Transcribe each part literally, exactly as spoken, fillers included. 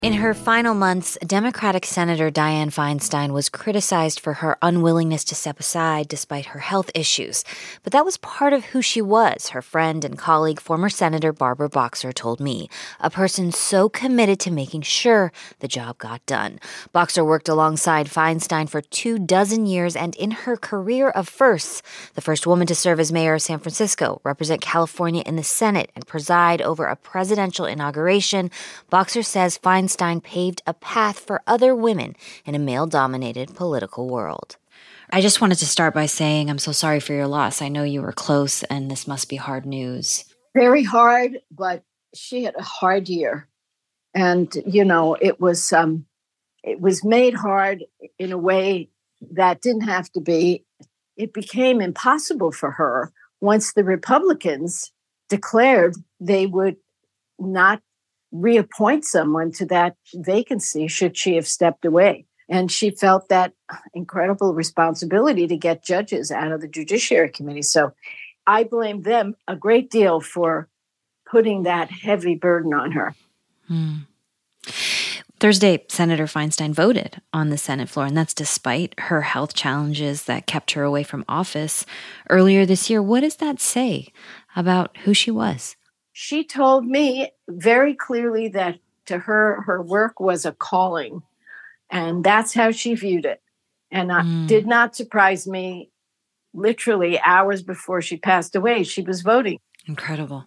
In her final months, Democratic Senator Dianne Feinstein was criticized for her unwillingness to step aside despite her health issues. But that was part of who she was, her friend and colleague, former Senator Barbara Boxer, told me, a person so committed to making sure the job got done. Boxer worked alongside Feinstein for two dozen years, and in her career of firsts, the first woman to serve as mayor of San Francisco, represent California in the Senate, and preside over a presidential inauguration, Boxer says Feinstein Feinstein paved a path for other women in a male-dominated political world. I just wanted to start by saying I'm so sorry for your loss. I know you were close, and this must be hard news. Very hard, but she had a hard year. And, you know, it was um, it was made hard in a way that didn't have to be. It became impossible for her once the Republicans declared they would not reappoint someone to that vacancy should she have stepped away. And she felt that incredible responsibility to get judges out of the Judiciary Committee. So I blame them a great deal for putting that heavy burden on her. Hmm. Thursday, Senator Feinstein voted on the Senate floor, and that's despite her health challenges that kept her away from office earlier this year. What does that say about who she was? She told me very clearly that to her, her work was a calling, and that's how she viewed it. And it mm. did not surprise me. Literally hours before she passed away, she was voting. Incredible.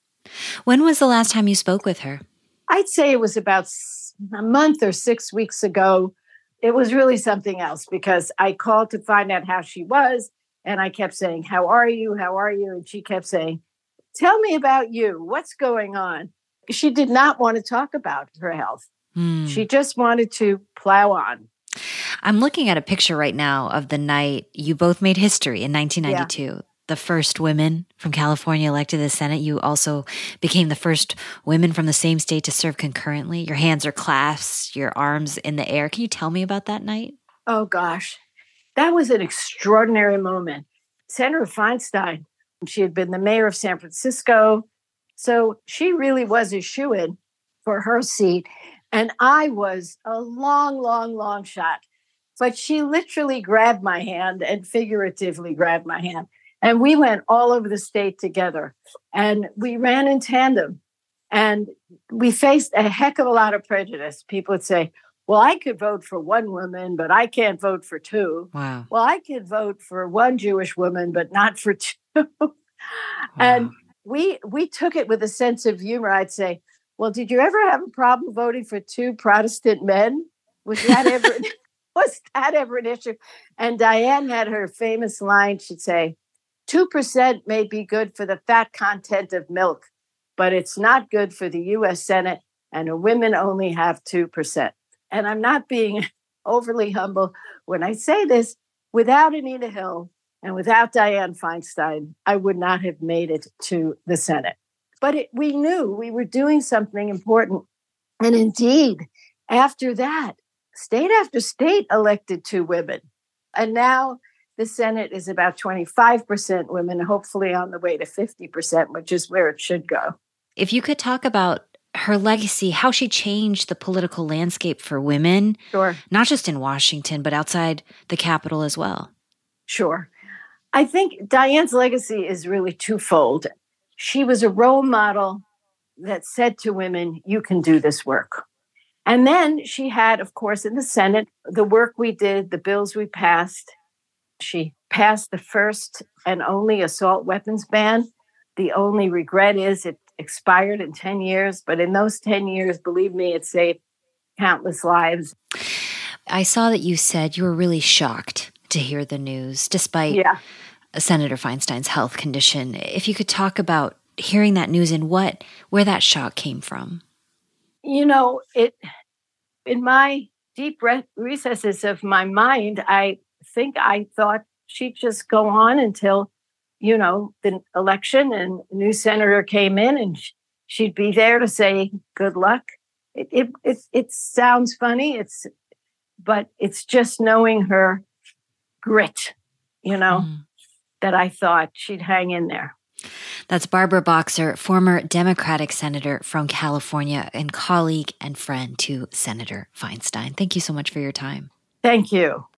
When was the last time you spoke with her? I'd say it was about a month or six weeks ago. It was really something else because I called to find out how she was, and I kept saying, "How are you? How are you?" And she kept saying, "Tell me about you. What's going on?" She did not want to talk about her health. Hmm. She just wanted to plow on. I'm looking at a picture right now of the night you both made history in nineteen ninety-two. Yeah. The first women from California elected to the Senate. You also became the first women from the same state to serve concurrently. Your hands are clasped, your arms in the air. Can you tell me about that night? Oh, gosh. That was an extraordinary moment. Senator Feinstein, she had been the mayor of San Francisco. So she really was a shoo-in for her seat. And I was a long, long, long shot. But she literally grabbed my hand and figuratively grabbed my hand. And we went all over the state together. And we ran in tandem. And we faced a heck of a lot of prejudice. People would say, well, I could vote for one woman, but I can't vote for two. Wow. Well, I could vote for one Jewish woman, but not for two. Wow. And we we took it with a sense of humor. I'd say, well, did you ever have a problem voting for two Protestant men? Was that ever, was that ever an issue? And Dianne had her famous line. She'd say, two percent may be good for the fat content of milk, but it's not good for the U S Senate, and women only have two percent. And I'm not being overly humble when I say this. Without Anita Hill and without Dianne Feinstein, I would not have made it to the Senate. But it, we knew we were doing something important. And indeed, after that, state after state elected two women. And now the Senate is about twenty-five percent women, hopefully on the way to fifty percent, which is where it should go. If you could talk about her legacy, how she changed the political landscape for women, sure, not just in Washington, but outside the Capitol as well. Sure. I think Dianne's legacy is really twofold. She was a role model that said to women, you can do this work. And then she had, of course, in the Senate, the work we did, the bills we passed. She passed the first and only assault weapons ban. The only regret is it expired in ten years, but in those ten years, believe me, it saved countless lives. I saw that you said you were really shocked to hear the news, despite yeah. Senator Feinstein's health condition. If you could talk about hearing that news and what, where that shock came from. You know, it in my deep re- recesses of my mind, I think I thought she'd just go on until, you know, the election and a new senator came in and she'd be there to say good luck. It it it, it sounds funny, it's but it's just knowing her grit, you know, mm. that I thought she'd hang in there. That's Barbara Boxer, former Democratic senator from California and colleague and friend to Senator Feinstein. Thank you so much for your time. Thank you.